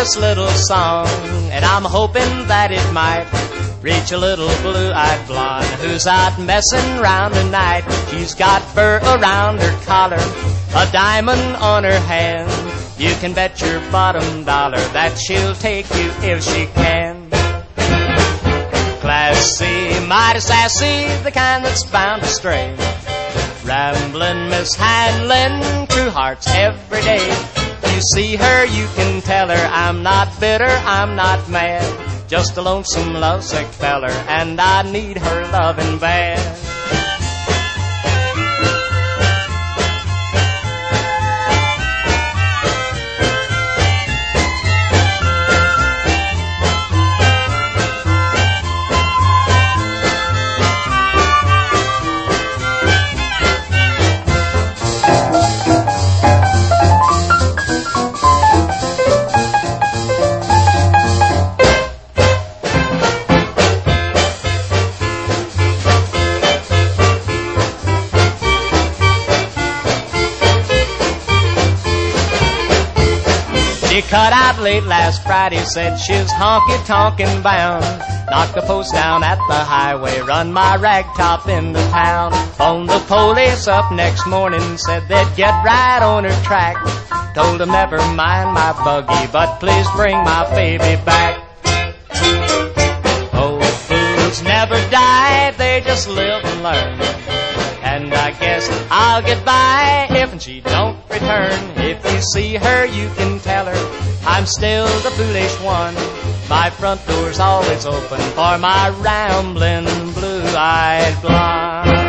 this little song, and I'm hoping that it might reach a little blue-eyed blonde who's out messing round tonight. She's got fur around her collar, a diamond on her hand. You can bet your bottom dollar that she'll take you if she can. Classy, mighty sassy, the kind that's bound to stray. Rambling, mishandling true hearts every day. You see her, you can tell her, I'm not bitter, I'm not mad. Just a lonesome lovesick feller, and I need her loving bad. She cut out late last Friday, said she's honky-tonkin' bound. Knocked the post down at the highway, run my ragtop into town. Phoned the police up next morning, said they'd get right on her track. Told them never mind my buggy, but please bring my baby back. Old fools never die, they just live and learn. And I guess I'll get by if she don't return. If you see her, you can tell her I'm still the foolish one. My front door's always open for my rambling blue-eyed blonde.